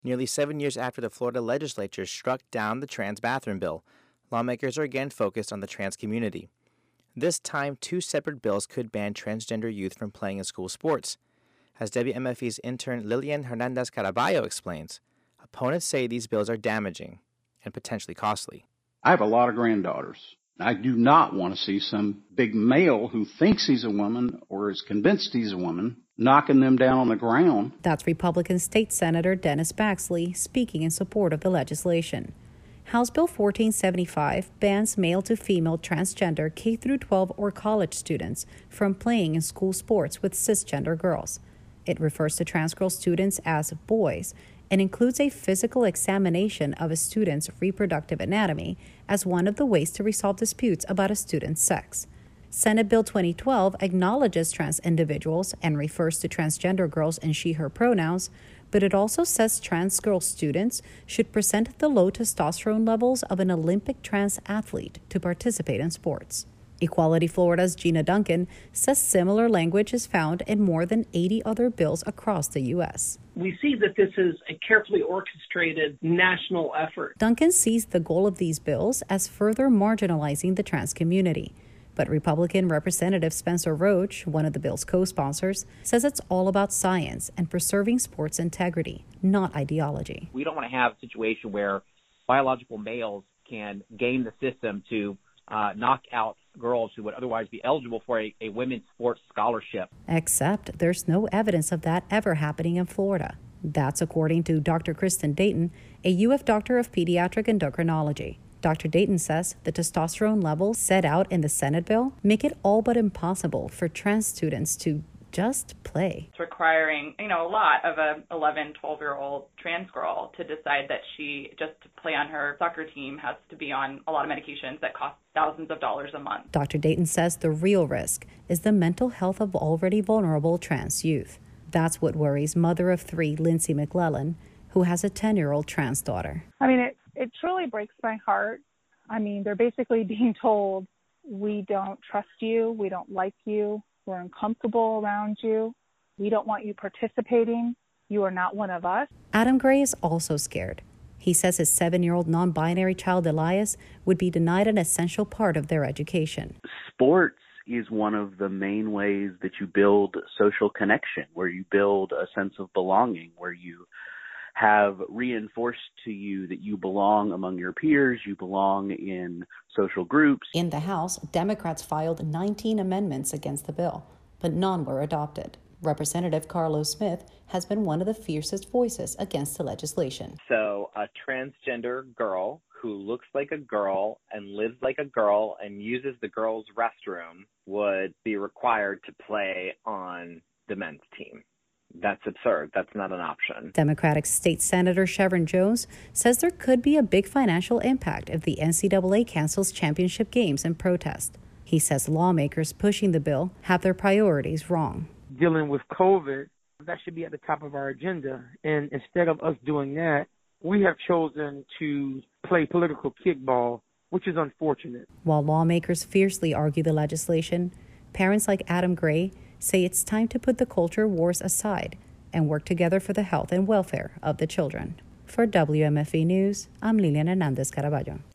Nearly 7 years after the Florida legislature struck down the trans bathroom bill, lawmakers are again focused on the trans community. This time, two separate bills could ban transgender youth from playing in school sports. As WMFE's intern Lilian Hernandez Caraballo explains, opponents say these bills are damaging and potentially costly. I have a lot of granddaughters. I do not want to see some big male who thinks he's a woman or is convinced he's a woman knocking them down on the ground. That's Republican State Senator Dennis Baxley speaking in support of the legislation. House Bill 1475 bans male-to-female transgender K-12 or college students from playing in school sports with cisgender girls. It refers to trans girl students as boys and includes a physical examination of a student's reproductive anatomy as one of the ways to resolve disputes about a student's sex. Senate Bill 2012 acknowledges trans individuals and refers to transgender girls in she/her pronouns, but it also says trans girl students should present the low testosterone levels of an Olympic trans athlete to participate in sports. Equality Florida's Gina Duncan says similar language is found in more than 80 other bills across the U.S. We see that this is a carefully orchestrated national effort. Duncan sees the goal of these bills as further marginalizing the trans community. But Republican Representative Spencer Roach, one of the bill's co-sponsors, says it's all about science and preserving sports integrity, not ideology. We don't want to have a situation where biological males can game the system to knock out girls who would otherwise be eligible for a women's sports scholarship. Except there's no evidence of that ever happening in Florida. That's according to Dr. Kristen Dayton, a UF doctor of pediatric endocrinology. Dr. Dayton says the testosterone levels set out in the Senate bill make it all but impossible for trans students to just play. It's requiring, a lot of a 11, 12-year-old trans girl to decide that she, just to play on her soccer team, has to be on a lot of medications that cost thousands of dollars a month. Dr. Dayton says the real risk is the mental health of already vulnerable trans youth. That's what worries mother of three Lindsay McClellan, who has a 10-year-old trans daughter. It truly breaks my heart. They're basically being told, we don't trust you, we don't like you, we're uncomfortable around you, we don't want you participating, you are not one of us. Adam Gray is also scared. He says his 7-year-old non-binary child Elias would be denied an essential part of their education. Sports is one of the main ways that you build social connection, where you build a sense of belonging, where you have reinforced to you that you belong among your peers, you belong in social groups. In the House, Democrats filed 19 amendments against the bill, but none were adopted. Representative Carlos Smith has been one of the fiercest voices against the legislation. So a transgender girl who looks like a girl and lives like a girl and uses the girls' restroom would be required to play on the men's team. That's absurd. That's not an option. Democratic State Senator Sharon Jones says there could be a big financial impact if the NCAA cancels championship games in protest. He says lawmakers pushing the bill have their priorities wrong. Dealing with COVID, that should be at the top of our agenda. And instead of us doing that, we have chosen to play political kickball, which is unfortunate. While lawmakers fiercely argue the legislation, parents like Adam Gray say it's time to put the culture wars aside and work together for the health and welfare of the children. For WMFE News, I'm Lilian Hernandez Caraballo.